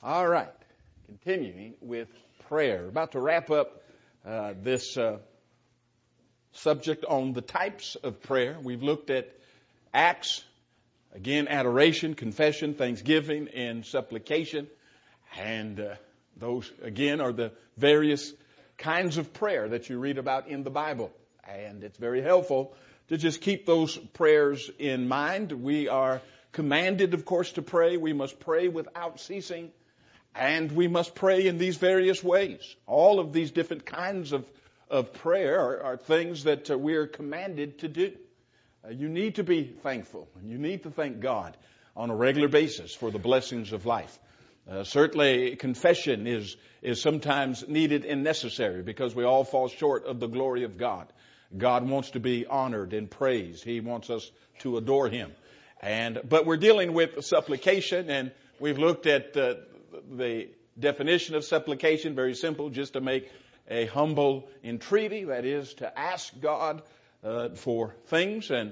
All right. Continuing with prayer. About to wrap up this subject on the types of prayer. We've looked at acts, again, adoration, confession, thanksgiving, and supplication. And those, again, are the various kinds of prayer that you read about in the Bible. And it's very helpful to just keep those prayers in mind. We are commanded, of course, to pray. We must pray without ceasing. And we must pray in these various ways. All of these different kinds of prayer are things that we are commanded to do. You need to be thankful. And you need to thank God on a regular basis for the blessings of life. Certainly, confession is sometimes needed and necessary because we all fall short of the glory of God. God wants to be honored and praised. He wants us to adore Him. But we're dealing with supplication, and we've looked at the definition of supplication, very simple, just to make a humble entreaty, that is, to ask God for things. And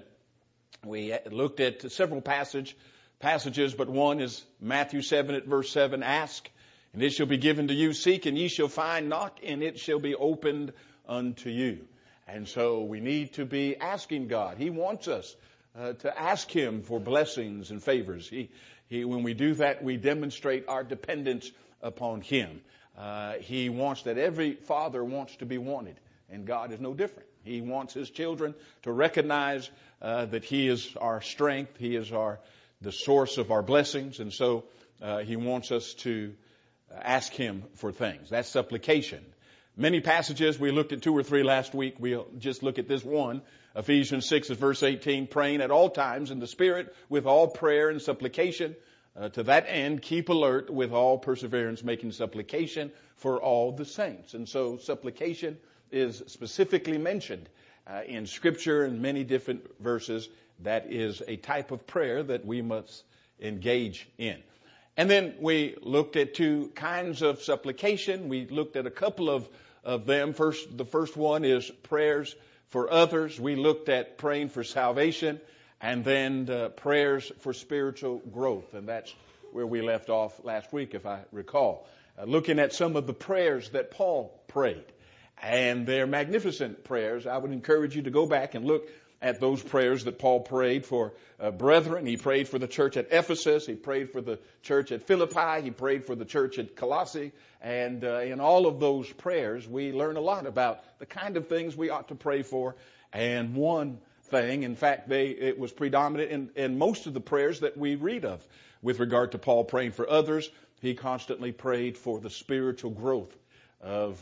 we looked at several passages, but one is Matthew 7 at verse 7, ask, and it shall be given to you, seek, and ye shall find, knock, and it shall be opened unto you. And so we need to be asking God. He wants us to ask Him for blessings and favors. When we do that, we demonstrate our dependence upon Him. He wants that every father wants to be wanted, and God is no different. He wants His children to recognize that He is our strength. He is the source of our blessings, and so He wants us to ask Him for things. That's supplication. Many passages, we looked at 2 or 3 last week. We'll just look at this one. Ephesians 6 verse 18, praying at all times in the Spirit with all prayer and supplication. To that end, keep alert with all perseverance, making supplication for all the saints. And so supplication is specifically mentioned in Scripture in many different verses. That is a type of prayer that we must engage in. And then we looked at 2 kinds of supplication. We looked at a couple of them. The first one is prayers for others. We looked at praying for salvation, and then prayers for spiritual growth. And that's where we left off last week, if I recall. Looking at some of the prayers that Paul prayed. And they're magnificent prayers. I would encourage you to go back and look at those prayers that Paul prayed for brethren. He prayed for the church at Ephesus. He prayed for the church at Philippi. He prayed for the church at Colossae. And in all of those prayers, we learn a lot about the kind of things we ought to pray for. And one thing, in fact, it was predominant in most of the prayers that we read of with regard to Paul praying for others. He constantly prayed for the spiritual growth of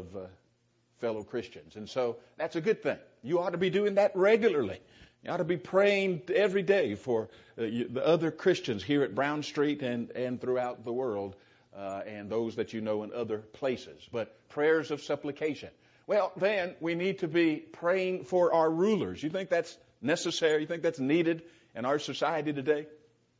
fellow Christians. And so that's a good thing. You ought to be doing that regularly. You ought to be praying every day for the other Christians here at Brown Street and throughout the world, and those that you know in other places. But prayers of supplication. Well, then we need to be praying for our rulers. You think that's necessary? You think that's needed in our society today?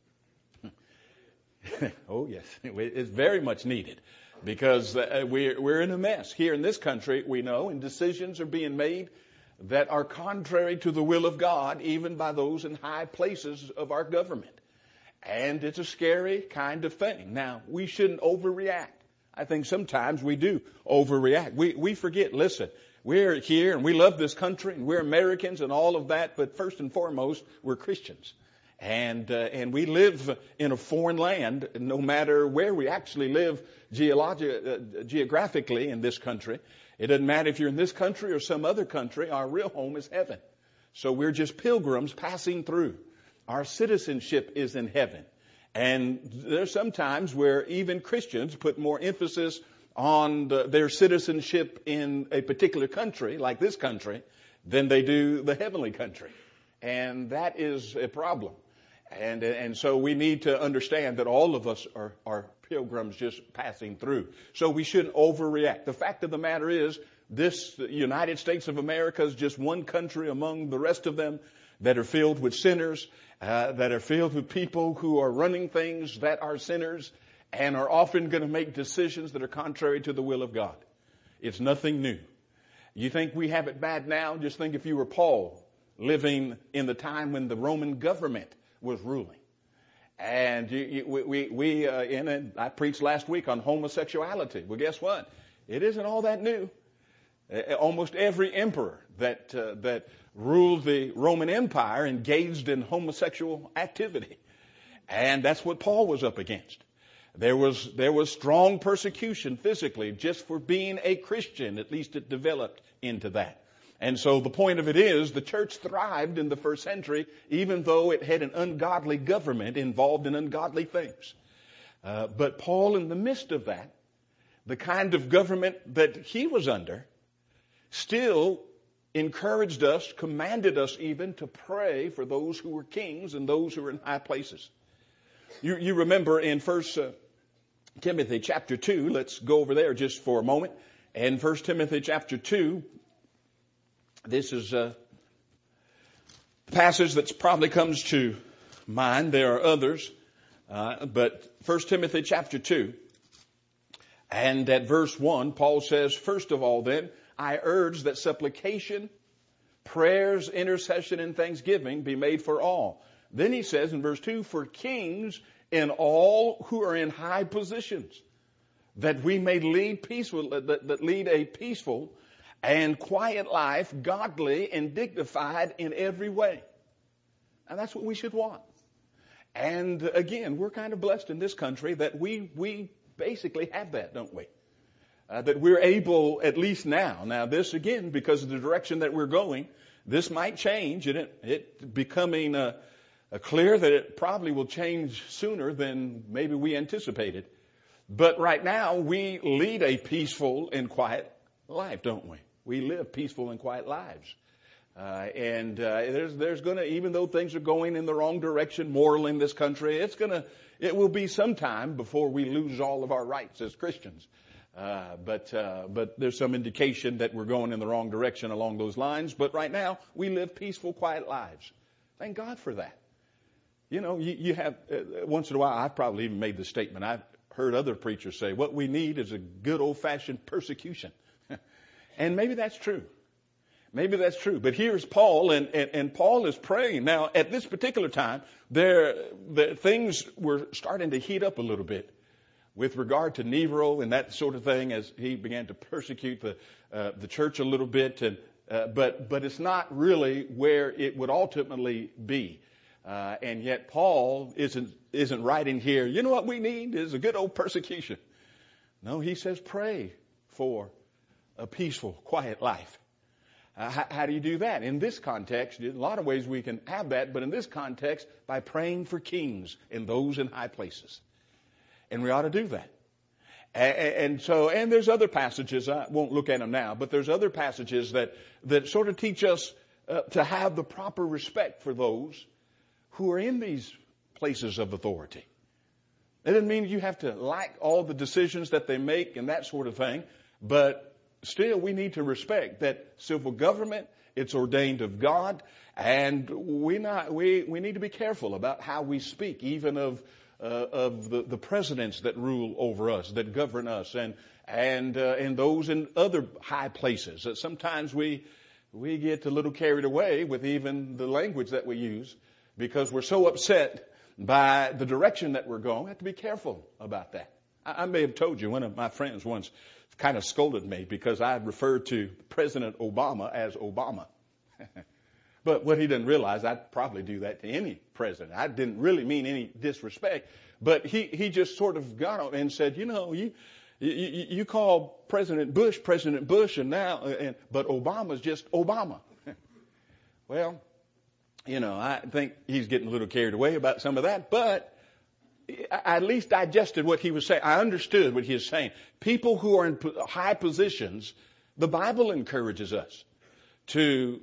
Oh, yes. It's very much needed. Because we're in a mess. Here in this country, we know, and decisions are being made that are contrary to the will of God, even by those in high places of our government. And it's a scary kind of thing. Now, we shouldn't overreact. I think sometimes we do overreact. We forget, listen, we're here and we love this country and we're Americans and all of that, but first and foremost, we're Christians. And we live in a foreign land, no matter where we actually live geographically in this country. It doesn't matter if you're in this country or some other country. Our real home is heaven. So we're just pilgrims passing through. Our citizenship is in heaven. And there's sometimes where even Christians put more emphasis on their citizenship in a particular country, like this country, than they do the heavenly country. And that is a problem. And so we need to understand that all of us are pilgrims just passing through. So we shouldn't overreact. The fact of the matter is, this United States of America is just one country among the rest of them that are filled with sinners, that are filled with people who are running things that are sinners and are often going to make decisions that are contrary to the will of God. It's nothing new. You think we have it bad now? Just think if you were Paul living in the time when the Roman government was ruling. And I preached last week on homosexuality. Well, guess what? It isn't all that new. Almost every emperor that ruled the Roman Empire engaged in homosexual activity. And that's what Paul was up against. There was strong persecution physically just for being a Christian. At least it developed into that. And so the point of it is the church thrived in the first century even though it had an ungodly government involved in ungodly things. But Paul, in the midst of that, the kind of government that he was under, still encouraged us, commanded us even to pray for those who were kings and those who were in high places. You remember in 1 Timothy chapter 2, let's go over there just for a moment. In 1 Timothy chapter 2, this is a passage that probably comes to mind. There are others, but 1 Timothy chapter 2, and at verse 1, Paul says, first of all then, I urge that supplication, prayers, intercession, and thanksgiving be made for all. Then he says in verse 2, for kings and all who are in high positions, that we may lead lead a peaceful and quiet life, godly and dignified in every way. And that's what we should want. And again, we're kind of blessed in this country that we basically have that, don't we? That we're able, at least now. Now this again, because of the direction that we're going, this might change, and it becoming clear that it probably will change sooner than maybe we anticipated. But right now, we lead a peaceful and quiet life, don't we? We live peaceful and quiet lives. There's going to, even though things are going in the wrong direction morally in this country, it will be some time before we lose all of our rights as Christians. But there's some indication that we're going in the wrong direction along those lines. But right now, we live peaceful, quiet lives. Thank God for that. You know, you have, once in a while, I've probably even made the statement. I've heard other preachers say, what we need is a good old-fashioned persecution. And maybe that's true. Maybe that's true. But here's Paul, and Paul is praying. Now, at this particular time, things were starting to heat up a little bit with regard to Nero and that sort of thing as he began to persecute the church a little bit. But it's not really where it would ultimately be. And yet Paul isn't writing here, you know what we need is a good old persecution. No, he says pray for a peaceful, quiet life. How do you do that? In this context, in a lot of ways we can have that, but in this context, by praying for kings and those in high places. And we ought to do that. And there's other passages, I won't look at them now, but there's other passages that sort of teach us to have the proper respect for those who are in these places of authority. It doesn't mean you have to like all the decisions that they make and that sort of thing, but still we need to respect that civil government, it's ordained of God, and we need to be careful about how we speak, even of the presidents that rule over us, that govern us, and those in other high places. Sometimes we get a little carried away with even the language that we use because we're so upset by the direction that we're going. We have to be careful about that. I may have told you, one of my friends once kind of scolded me because I referred to President Obama as Obama. But what he didn't realize, I'd probably do that to any president. I didn't really mean any disrespect, but he just sort of got on and said, you know, you call President Bush, and but Obama's just Obama. Well, you know, I think he's getting a little carried away about some of that, but I at least digested what he was saying. I understood what he was saying. People who are in high positions, the Bible encourages us to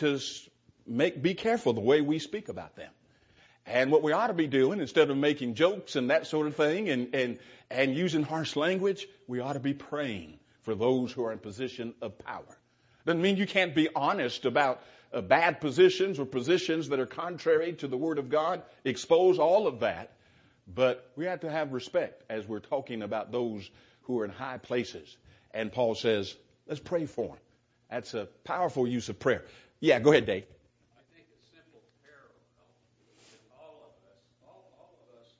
be careful the way we speak about them. And what we ought to be doing, instead of making jokes and that sort of thing and using harsh language, we ought to be praying for those who are in position of power. Doesn't mean you can't be honest about bad positions or positions that are contrary to the Word of God. Expose all of that. But we have to have respect as we're talking about those who are in high places. And Paul says, let's pray for them. That's a powerful use of prayer. Yeah, go ahead, Dave. I think a simple parallel. All of us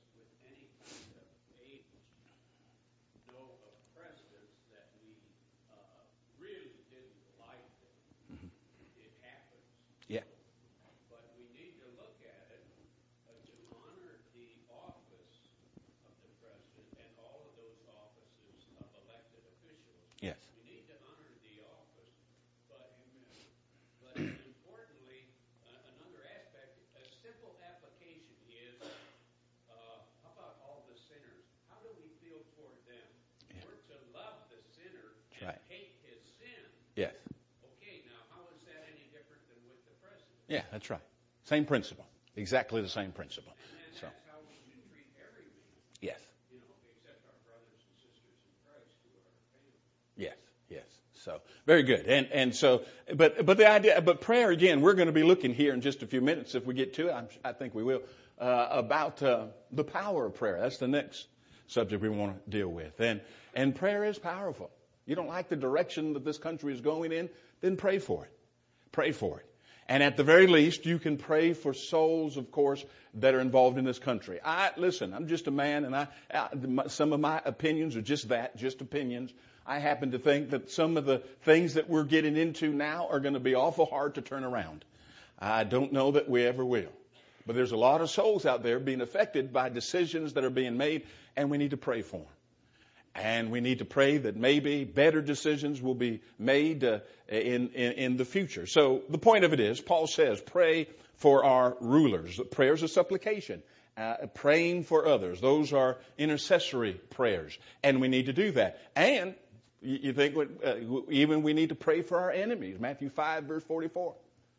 Yeah, that's right. Same principle. Exactly the same principle. And So, that's how we should treat every man, yes, except our brothers and sisters in Christ who are family. yes, yes. So, very good. And so, but the idea, but prayer again, we're going to be looking here in just a few minutes if we get to it. I think we will, about the power of prayer. That's the next subject we want to deal with. And prayer is powerful. You don't like the direction that this country is going in, then pray for it. Pray for it. And at the very least, you can pray for souls, of course, that are involved in this country. Listen, I'm just a man, and some of my opinions are just that, just opinions. I happen to think that some of the things that we're getting into now are going to be awful hard to turn around. I don't know that we ever will. But there's a lot of souls out there being affected by decisions that are being made, and we need to pray for them. And we need to pray that maybe better decisions will be made in the future. So the point of it is, Paul says, pray for our rulers. Prayers of supplication. Praying for others. Those are intercessory prayers. And we need to do that. And you think even we need to pray for our enemies. Matthew 5, verse 44.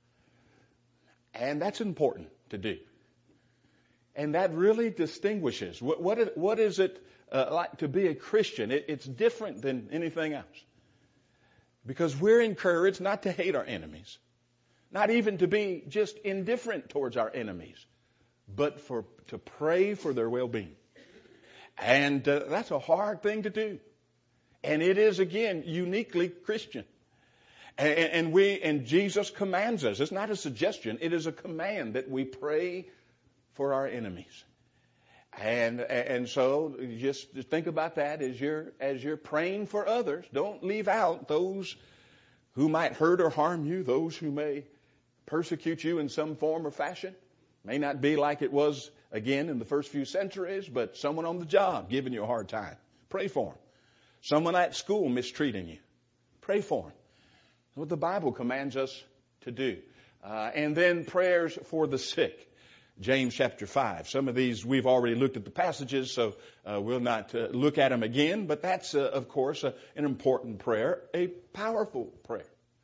And that's important to do. And that really distinguishes. What is it like to be a Christian? It's different than anything else. Because we're encouraged not to hate our enemies. Not even to be just indifferent towards our enemies. But to pray for their well-being. And that's a hard thing to do. And it is, again, uniquely Christian. And Jesus commands us. It's not a suggestion. It is a command that we pray for our enemies. And so just think about that as you're praying for others. Don't leave out those who might hurt or harm you, those who may persecute you in some form or fashion. May not be like it was, again, in the first few centuries, but someone on the job giving you a hard time. Pray for them. Someone at school mistreating you. Pray for them. That's what the Bible commands us to do. And then prayers for the sick. James chapter 5. Some of these we've already looked at the passages, so we'll not look at them again. But that's, of course, an important prayer, a powerful prayer.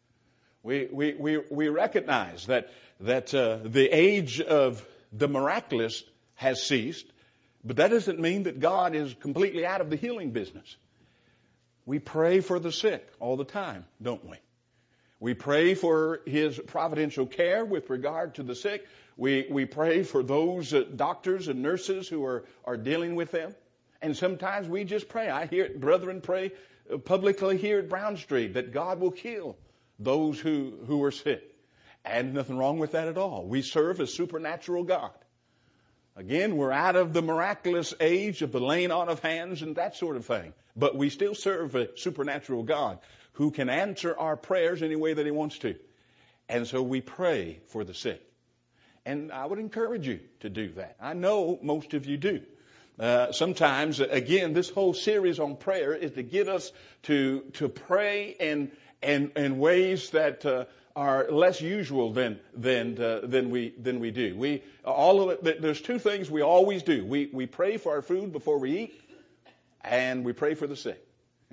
We recognize that the age of the miraculous has ceased, but that doesn't mean that God is completely out of the healing business. We pray for the sick all the time, don't we? We pray for His providential care with regard to the sick. We pray for those doctors and nurses who are dealing with them. And sometimes we just pray. I hear brethren pray publicly here at Brown Street that God will heal those who are sick. And nothing wrong with that at all. We serve a supernatural God. Again, we're out of the miraculous age of the laying on of hands and that sort of thing. But we still serve a supernatural God who can answer our prayers any way that He wants to. And so we pray for the sick. And I would encourage you to do that. I know most of you do. Sometimes, again, this whole series on prayer is to get us to pray in ways that are less usual than we do. There's two things we always do. We pray for our food before we eat, and we pray for the sick.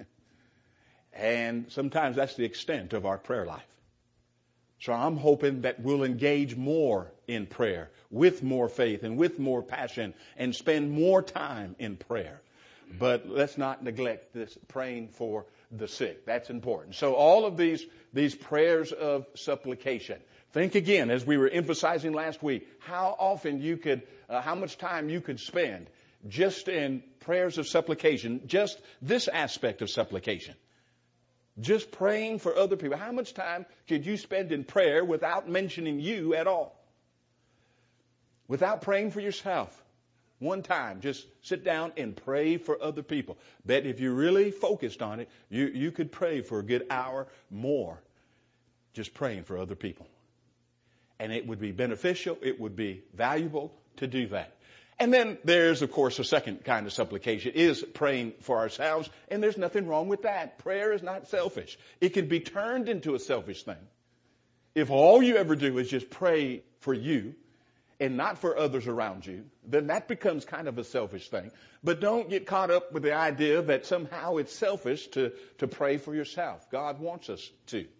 And sometimes that's the extent of our prayer life. So I'm hoping that we'll engage more in prayer with more faith and with more passion and spend more time in prayer. But let's not neglect this praying for the sick. That's important. So all of these prayers of supplication. Think again, as we were emphasizing last week, how much time you could spend just in prayers of supplication, just this aspect of supplication. Just praying for other people. How much time could you spend in prayer without mentioning you at all? Without praying for yourself. One time, just sit down and pray for other people. Bet if you really focused on it, you could pray for a good hour more just praying for other people. And it would be beneficial, it would be valuable to do that. And then there's, of course, a second kind of supplication is praying for ourselves. And there's nothing wrong with that. Prayer is not selfish. It can be turned into a selfish thing. If all you ever do is just pray for you and not for others around you, then that becomes kind of a selfish thing. But don't get caught up with the idea that somehow it's selfish to pray for yourself. God wants us to.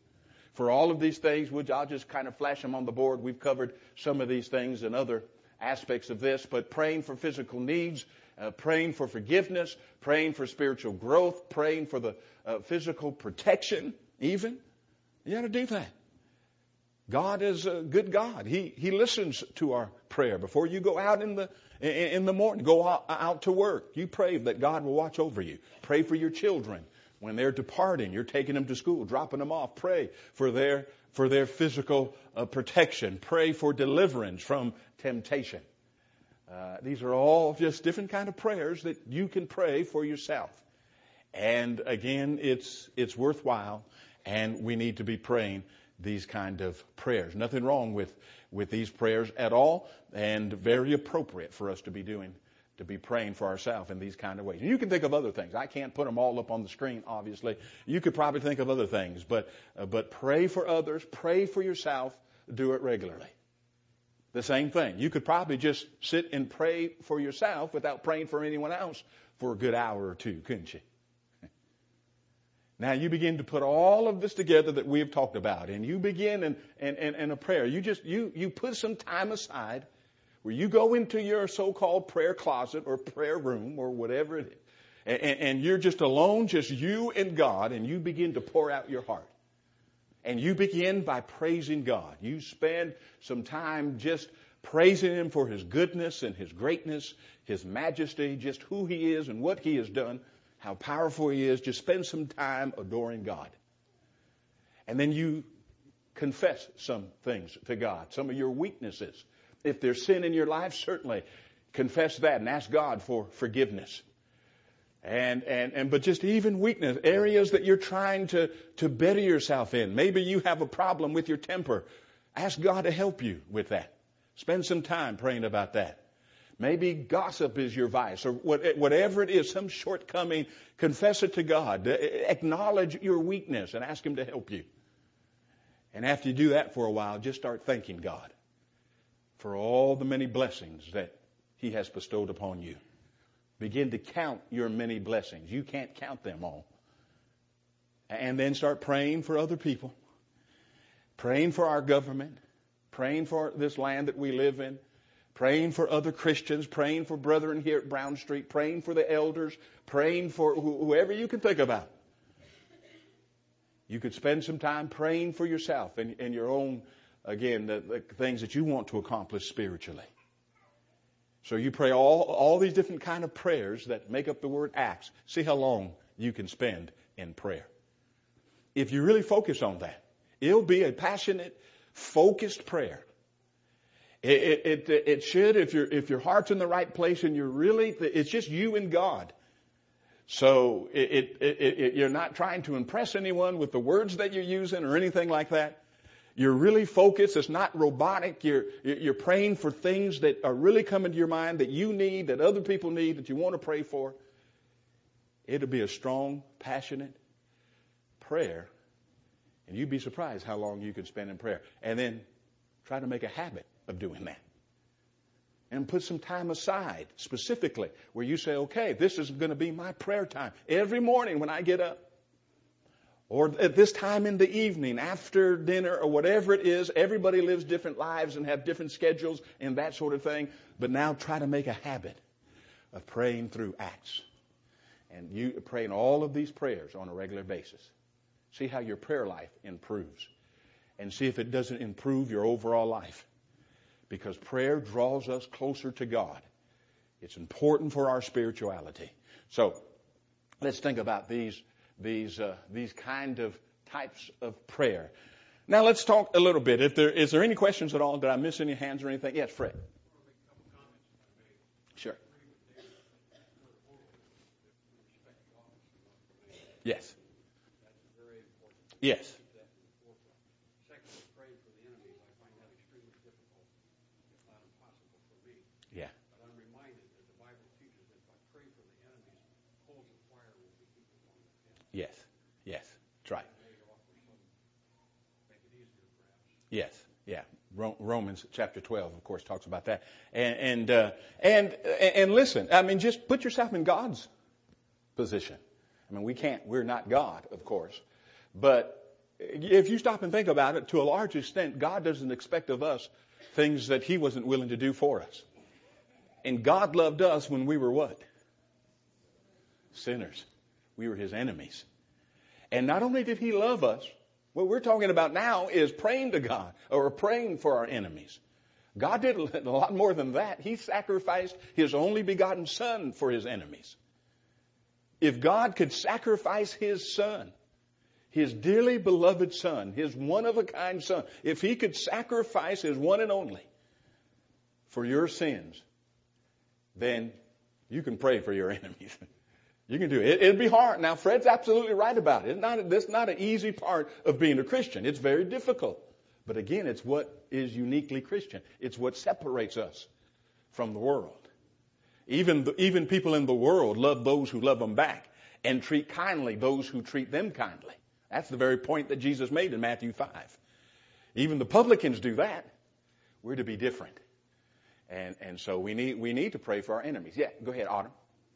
for all of these things. I'll just kind of flash them on the board. We've covered some of these things and other aspects of this, but praying for physical needs, praying for forgiveness, praying for spiritual growth, praying for the physical protection even. You got to do that. God is a good God. He listens to our prayer. Before you go out in the morning, go out to work, you pray that God will watch over you. Pray for your children. When they're departing, you're taking them to school, dropping them off. Pray for their physical protection. Pray for deliverance from temptation. These are all just different kind of prayers that you can pray for yourself. And again, it's worthwhile, and we need to be praying these kind of prayers. Nothing wrong with these prayers at all, and very appropriate for us to be doing, to be praying for ourselves in these kind of ways. And you can think of other things. I can't put them all up on the screen, obviously. You could probably think of other things, but pray for others, pray for yourself, do it regularly. The same thing. You could probably just sit and pray for yourself without praying for anyone else for a good hour or two, couldn't you? Now you begin to put all of this together that we have talked about, and you begin in a prayer. You put some time aside where you go into your so-called prayer closet or prayer room or whatever it is, and you're just alone, just you and God, and you begin to pour out your heart. And you begin by praising God. You spend some time just praising Him for His goodness and His greatness, His majesty, just who He is and what He has done, how powerful He is. Just spend some time adoring God. And then you confess some things to God, some of your weaknesses. If there's sin in your life, certainly confess that and ask God for forgiveness. But just even weakness, areas that you're trying to better yourself in. Maybe you have a problem with your temper. Ask God to help you with that. Spend some time praying about that. Maybe gossip is your vice, or whatever it is, some shortcoming, confess it to God. Acknowledge your weakness and ask Him to help you. And after you do that for a while, just start thanking God for all the many blessings that He has bestowed upon you. Begin to count your many blessings. You can't count them all. And then start praying for other people. Praying for our government. Praying for this land that we live in. Praying for other Christians. Praying for brethren here at Brown Street. Praying for the elders. Praying for whoever you can think about. You could spend some time praying for yourself and your own, again, the things that you want to accomplish spiritually. So you pray all these different kind of prayers that make up the word Acts. See how long you can spend in prayer. If you really focus on that, it'll be a passionate, focused prayer. It should, if your heart's in the right place and it's just you and God. So you're not trying to impress anyone with the words that you're using or anything like that. You're really focused. It's not robotic. You're praying for things that are really coming to your mind that you need, that other people need, that you want to pray for. It'll be a strong, passionate prayer. And you'd be surprised how long you can spend in prayer. And then try to make a habit of doing that. And put some time aside specifically where you say, okay, this is going to be my prayer time. Every morning when I get up. Or at this time in the evening, after dinner, or whatever it is. Everybody lives different lives and have different schedules and that sort of thing. But now try to make a habit of praying through Acts. And you praying all of these prayers on a regular basis. See how your prayer life improves. And see if it doesn't improve your overall life. Because prayer draws us closer to God. It's important for our spirituality. So, let's think about these kind of types of prayer. Now let's talk a little bit. Is there any questions at all? Did I miss any hands or anything? Yes, Fred. Sure. Yes. Yes. Secondly, praying for the enemies, I find that extremely difficult, if not impossible for me. Yeah. But I'm reminded that the Bible teaches that if I pray for the enemies, coals of fire will be heaped upon their heads. Yes. Yes. That's right. Make it easier, perhaps. Yes. Yeah. Romans chapter 12, of course, talks about that. And listen, I mean, just put yourself in God's position. I mean, we're not God, of course. But if you stop and think about it, to a large extent, God doesn't expect of us things that He wasn't willing to do for us. And God loved us when we were what? Sinners. We were His enemies. And not only did He love us, what we're talking about now is praying to God or praying for our enemies. God did a lot more than that. He sacrificed His only begotten Son for His enemies. If God could sacrifice His Son, His dearly beloved Son, His one-of-a-kind Son, if He could sacrifice His one and only for your sins, then you can pray for your enemies. You can do it. It'd be hard. Now, Fred's absolutely right about it. It's not an easy part of being a Christian. It's very difficult. But again, it's what is uniquely Christian. It's what separates us from the world. Even people in the world love those who love them back and treat kindly those who treat them kindly. That's the very point that Jesus made in Matthew 5. Even the publicans do that. We're to be different. And so we need to pray for our enemies. Yeah, go ahead, Autumn.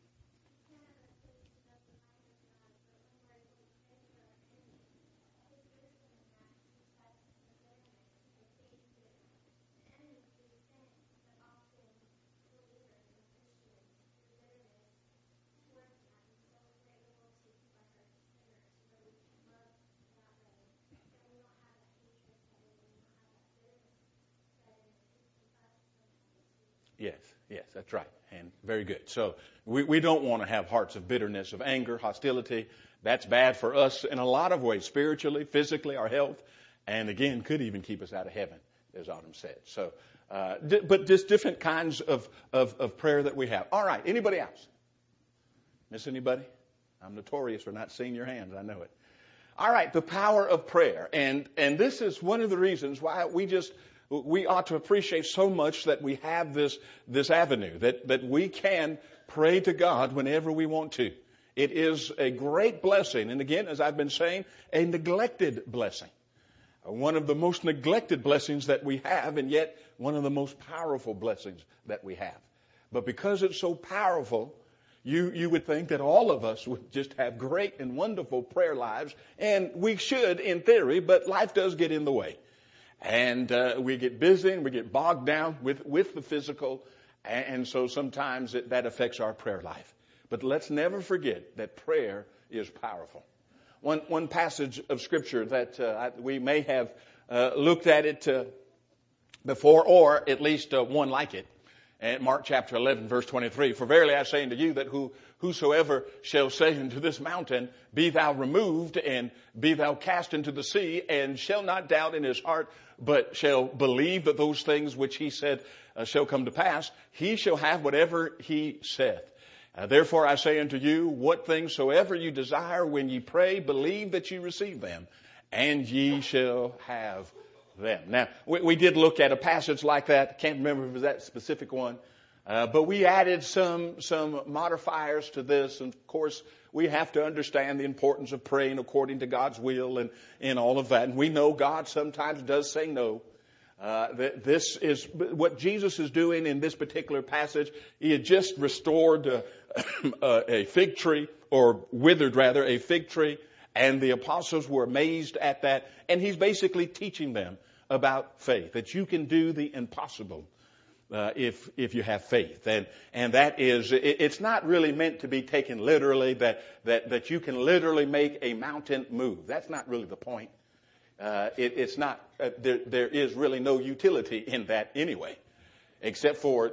Yes, that's right. And very good. So we don't want to have hearts of bitterness, of anger, hostility. That's bad for us in a lot of ways, spiritually, physically, our health, and again, could even keep us out of heaven, as Autumn said. So, but just different kinds of prayer that we have. All right, anybody else? Miss anybody? I'm notorious for not seeing your hands. I know it. All right, the power of prayer. And this is one of the reasons why we ought to appreciate so much that we have this avenue, that we can pray to God whenever we want to. It is a great blessing. And again, as I've been saying, a neglected blessing. One of the most neglected blessings that we have, and yet one of the most powerful blessings that we have. But because it's so powerful, you would think that all of us would just have great and wonderful prayer lives. And we should, in theory, but life does get in the way. And we get busy and we get bogged down with the physical. And so sometimes that affects our prayer life. But let's never forget that prayer is powerful. One passage of Scripture that we may have looked at it before, or at least one like it. And Mark chapter 11, verse 23. For verily I say unto you that whosoever shall say unto this mountain, be thou removed and be thou cast into the sea, and shall not doubt in his heart, but shall believe that those things which he said shall come to pass, he shall have whatever he saith. Therefore I say unto you, what things soever you desire when ye pray, believe that ye receive them, and ye shall have them. Now, we did look at a passage like that. Can't remember if it was that specific one. But we added some modifiers to this. And of course, we have to understand the importance of praying according to God's will and all of that. And we know God sometimes does say no. This is what Jesus is doing in this particular passage. He had just restored a fig tree, or withered rather, a fig tree. And the apostles were amazed at that. And he's basically teaching them about faith, that you can do the impossible if you have faith. And that is, it's not really meant to be taken literally, that you can literally make a mountain move. That's not really the point. It's not, there is really no utility in that anyway, except for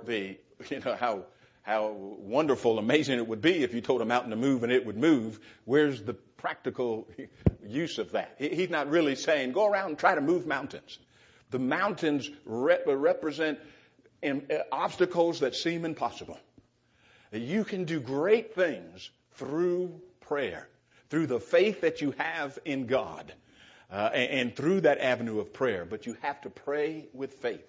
how wonderful, amazing it would be if you told a mountain to move and it would move. Where's the practical use of that? He's not really saying, go around and try to move mountains. The mountains represent obstacles that seem impossible. You can do great things through prayer, through the faith that you have in God, and through that avenue of prayer. But you have to pray with faith.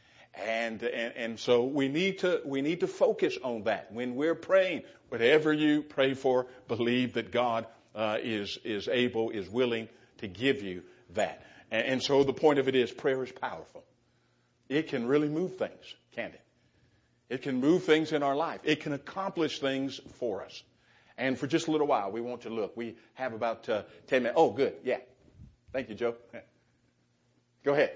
And so we need to focus on that. When we're praying, whatever you pray for, believe that God is able, is willing to give you that. And so the point of it is, prayer is powerful. It can really move things, can't it? It can move things in our life. It can accomplish things for us. And for just a little while, we want to look. We have about 10 minutes. Oh, good. Yeah. Thank you, Joe. Go ahead.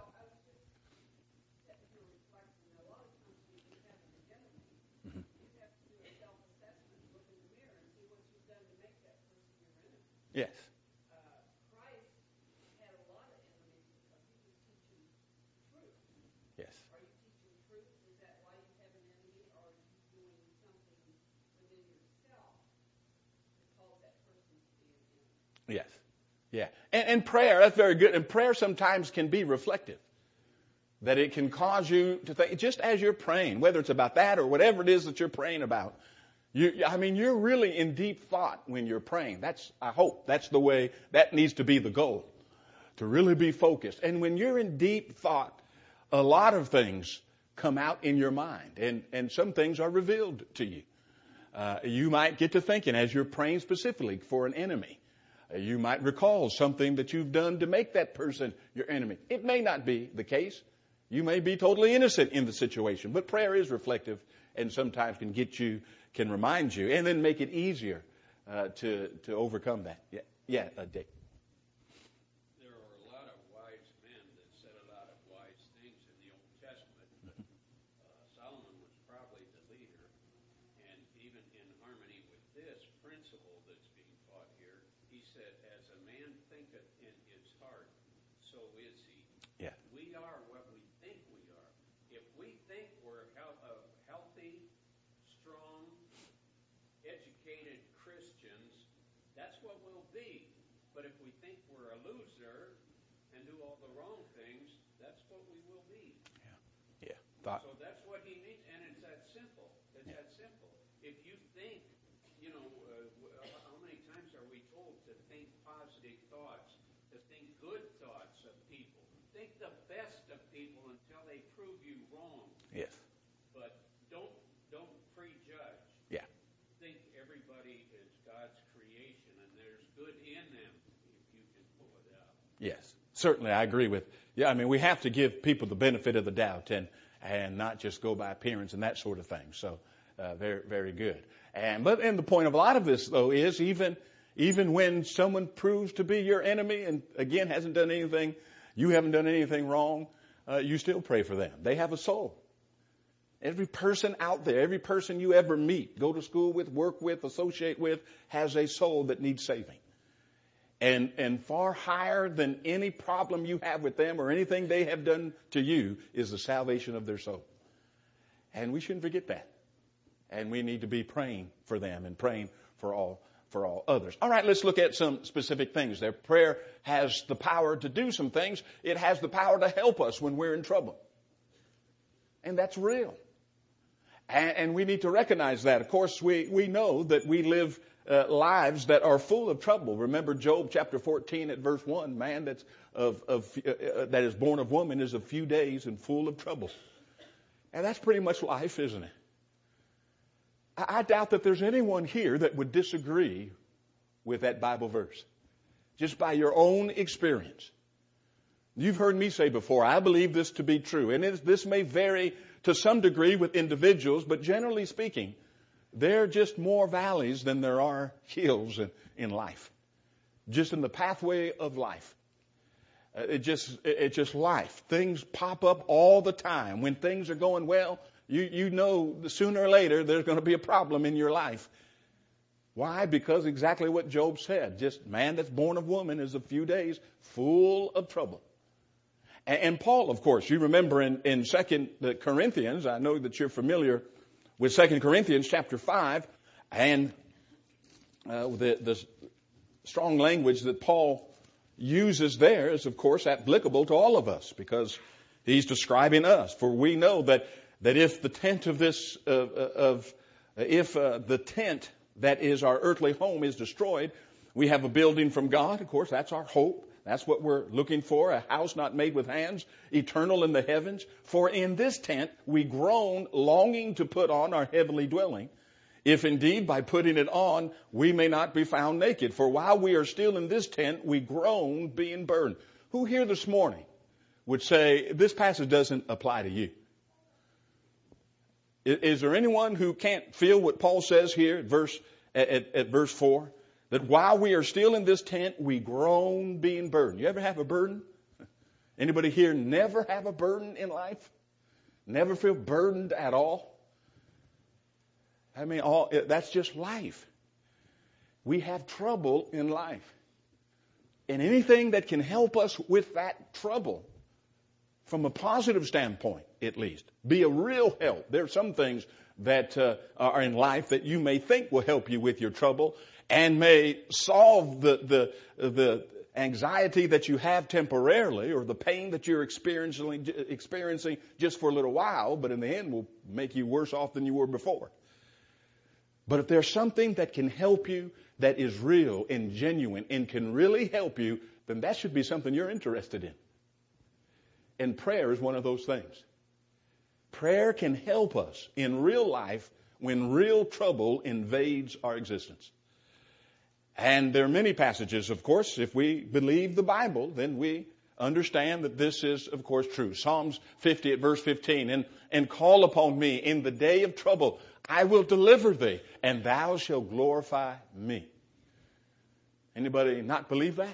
Yes. Christ had a lot of enemies because he was teaching truth. Yes. Are you teaching truth? Is that why you have an enemy? Or are you doing something within yourself to cause that person to be an enemy? Yes. Yeah. And prayer, that's very good. And prayer sometimes can be reflective. That it can cause you to think, just as you're praying, whether it's about that or whatever it is that you're praying about, you're really in deep thought when you're praying. I hope that's the way, that needs to be the goal, to really be focused. And when you're in deep thought, a lot of things come out in your mind, and some things are revealed to you. You might get to thinking as you're praying specifically for an enemy. You might recall something that you've done to make that person your enemy. It may not be the case. You may be totally innocent in the situation, but prayer is reflective and sometimes can remind you, and then make it easier to overcome that. Yeah, Dick. There are a lot of wise men that said a lot of wise things in the Old Testament. Solomon was probably the leader, and even in harmony with this principle that's being taught here, he said, "As a man thinketh in his heart, so is he." Yeah. We are what we think we are. If we think we're healthy, strong, educated Christians, that's what we'll be. But if we think we're a loser and do all the wrong things, that's what we will be. Yeah. So that's what he means, and it's that simple. It's that simple. If you think, how many times are we told to think positive thoughts, to think good thoughts of people? Think the best of people until they prove you wrong. Yes. But don't prejudge. Yeah. Think everybody is God's creation and there's good in them if you can pull it out. Yes. Certainly, I agree with. Yeah, we have to give people the benefit of the doubt and not just go by appearance and that sort of thing. So, very, very good. And the point of a lot of this, though, is even when someone proves to be your enemy and again hasn't done anything, you haven't done anything wrong, you still pray for them. They have a soul. Every person out there, every person you ever meet, go to school with, work with, associate with, has a soul that needs saving. And far higher than any problem you have with them or anything they have done to you is the salvation of their soul. And we shouldn't forget that. And we need to be praying for them and praying for all others. All right, let's look at some specific things there. Prayer has the power to do some things. It has the power to help us when we're in trouble. And that's real. And we need to recognize that. Of course, we know that we live lives that are full of trouble. Remember Job chapter 14 at verse 1. Man that is born of woman is of few days and full of trouble. And that's pretty much life, isn't it? I doubt that there's anyone here that would disagree with that Bible verse. Just by your own experience. You've heard me say before, I believe this to be true. And this may vary to some degree with individuals, but generally speaking, there are just more valleys than there are hills in life. Just in the pathway of life. It's just life. Things pop up all the time. When things are going well, you know sooner or later there's going to be a problem in your life. Why? Because exactly what Job said. Just man that's born of woman is a few days full of trouble. And Paul, of course, you remember in 2 Corinthians, I know that you're familiar with 2 Corinthians chapter 5, and the strong language that Paul uses there is, of course, applicable to all of us because he's describing us. For we know that if the tent the tent that is our earthly home is destroyed, we have a building from God. Of course, that's our hope. That's what we're looking for, a house not made with hands, eternal in the heavens. For in this tent we groan, longing to put on our heavenly dwelling, if indeed by putting it on we may not be found naked. For while we are still in this tent, we groan, being burdened. Who here this morning would say, this passage doesn't apply to you? Is there anyone who can't feel what Paul says here at verse 4? that while we are still in this tent, we groan being burdened. You ever have a burden? Anybody here never have a burden in life? Never feel burdened at all? I mean, that's just life. We have trouble in life. And anything that can help us with that trouble, from a positive standpoint at least, be a real help. There are some things that are in life that you may think will help you with your trouble and may solve the anxiety that you have temporarily, or the pain that you're experiencing just for a little while, but in the end will make you worse off than you were before. But if there's something that can help you, that is real and genuine and can really help you, then that should be something you're interested in. And prayer is one of those things. Prayer can help us in real life when real trouble invades our existence. And there are many passages, of course. If we believe the Bible, then we understand that this is, of course, true. Psalms 50 at verse 15, and call upon me in the day of trouble. I will deliver thee, and thou shalt glorify me. Anybody not believe that?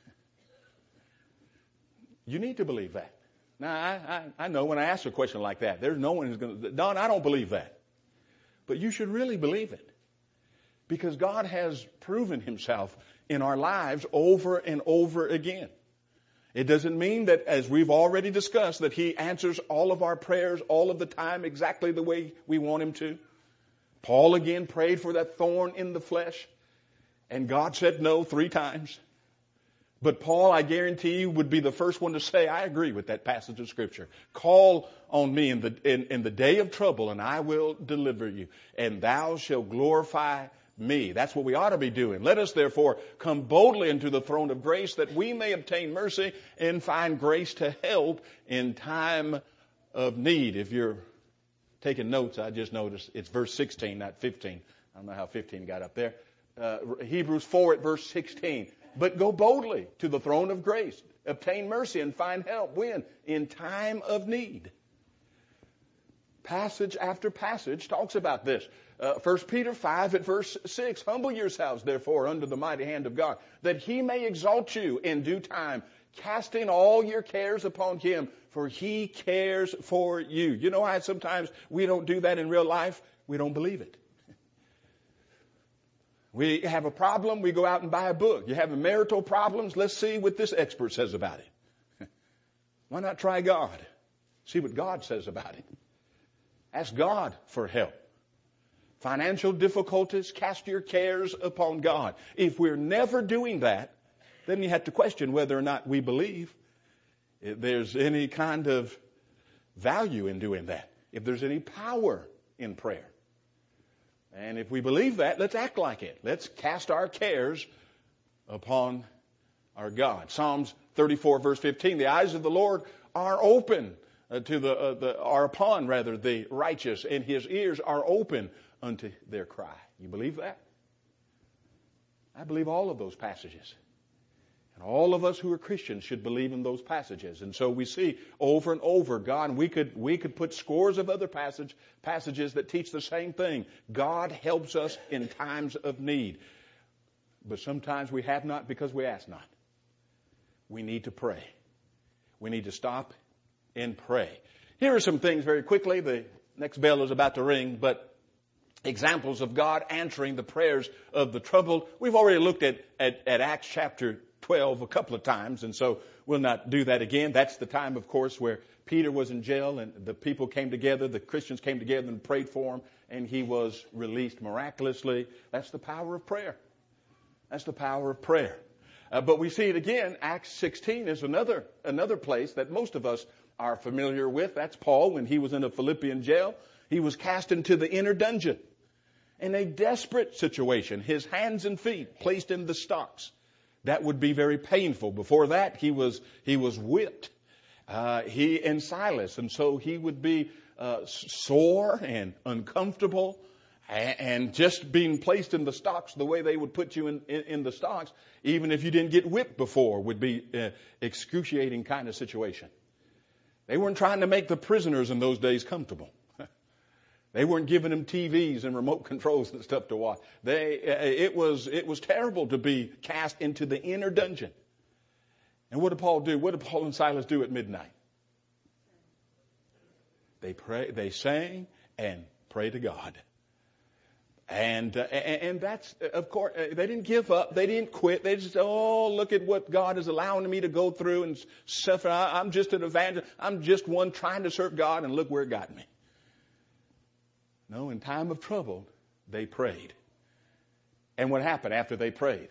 You need to believe that. Now, I know when I ask a question like that, there's no one who's going to, Don, I don't believe that. But you should really believe it. Because God has proven himself in our lives over and over again. It doesn't mean that, as we've already discussed, that he answers all of our prayers all of the time exactly the way we want him to. Paul again prayed for that thorn in the flesh, and God said no 3 times. But Paul, I guarantee you, would be the first one to say, I agree with that passage of Scripture. Call on me in the day of trouble, and I will deliver you, and thou shalt glorify me. That's what we ought to be doing. Let us therefore come boldly into the throne of grace, that we may obtain mercy and find grace to help in time of need. If you're taking notes, I just noticed it's verse 16, not 15. I don't know how 15 got up there. Hebrews 4 at verse 16. But go boldly to the throne of grace, obtain mercy and find help. When? In time of need. Passage after passage talks about this. 1 Peter 5 at verse 6. Humble yourselves, therefore, under the mighty hand of God, that he may exalt you in due time, casting all your cares upon him, for he cares for you. You know how sometimes we don't do that in real life? We don't believe it. We have a problem, we go out and buy a book. You have marital problems, let's see what this expert says about it. Why not try God? See what God says about it. Ask God for help. Financial difficulties, cast your cares upon God. If we're never doing that, then you have to question whether or not we believe if there's any kind of value in doing that, if there's any power in prayer. And if we believe that, let's act like it. Let's cast our cares upon our God. Psalms 34 verse 15, the eyes of the Lord are open are upon the righteous, and his ears are open unto their cry. You believe that? I believe all of those passages. And all of us who are Christians should believe in those passages. And so we see over and over, God, and we could put scores of other passages that teach the same thing. God helps us in times of need. But sometimes we have not because we ask not. We need to pray. We need to stop and pray. Here are some things very quickly. The next bell is about to ring, but examples of God answering the prayers of the troubled. We've already looked at Acts chapter 12 a couple of times, and so we'll not do that again. That's the time, of course, where Peter was in jail and the people came together, the Christians came together and prayed for him, and he was released miraculously. That's the power of prayer. That's the power of prayer. But we see it again. Acts 16 is another place that most of us are familiar with. That's Paul when he was in a Philippian jail. He was cast into the inner dungeon in a desperate situation. His hands and feet placed in the stocks. That would be very painful. Before that, he was whipped. He and Silas, and so he would be sore and uncomfortable, and just being placed in the stocks the way they would put you in the stocks, even if you didn't get whipped before, would be excruciating kind of situation. They weren't trying to make the prisoners in those days comfortable. They weren't giving them TVs and remote controls and stuff to watch. It was terrible to be cast into the inner dungeon. And what did Paul do? What did Paul and Silas do at midnight? They sang and prayed to God. And that's, of course, they didn't give up. They didn't quit. They just, look at what God is allowing me to go through and suffer. I'm just an evangelist. I'm just one trying to serve God, and look where it got me. No, in time of trouble, they prayed. And what happened after they prayed?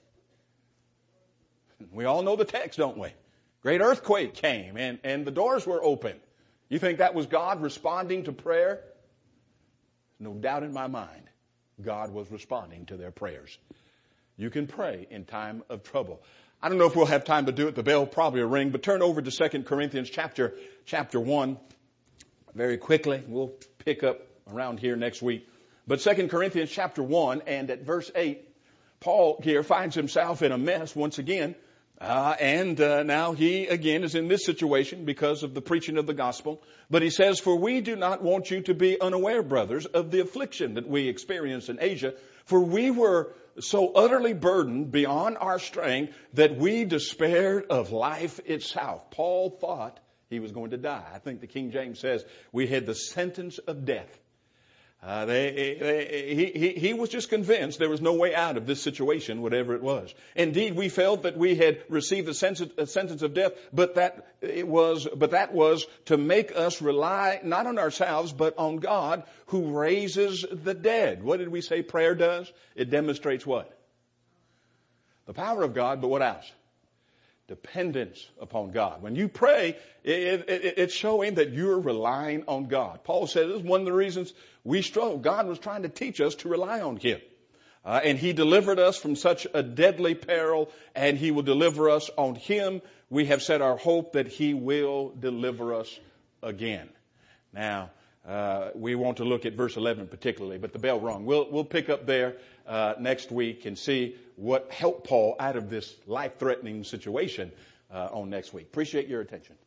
We all know the text, don't we? Great earthquake came, and the doors were open. You think that was God responding to prayer? No doubt in my mind, God was responding to their prayers. You can pray in time of trouble. I don't know if we'll have time to do it. The bell probably will ring, but turn over to 2 Corinthians chapter 1 very quickly. We'll pick up around here next week. But 2 Corinthians chapter 1 and at verse 8, Paul here finds himself in a mess once again. Now he again is in this situation because of the preaching of the gospel. But he says, "For we do not want you to be unaware, brothers, of the affliction that we experienced in Asia. For we were so utterly burdened beyond our strength that we despaired of life itself." Paul thought he was going to die. I think the King James says we had the sentence of death. He was just convinced there was no way out of this situation, whatever it was. Indeed, we felt that we had received a sentence of death, but that was to make us rely not on ourselves, but on God who raises the dead. What did we say prayer does? It demonstrates what? The power of God, but what else? Dependence upon God. When you pray, it's showing that you're relying on God. Paul said this is one of the reasons we struggle. God was trying to teach us to rely on Him. And He delivered us from such a deadly peril, and He will deliver us. On Him we have set our hope that He will deliver us again. Now, we want to look at verse 11 particularly, but the bell rung. We'll pick up there next week and see what helped Paul out of this life-threatening situation on next week. Appreciate your attention.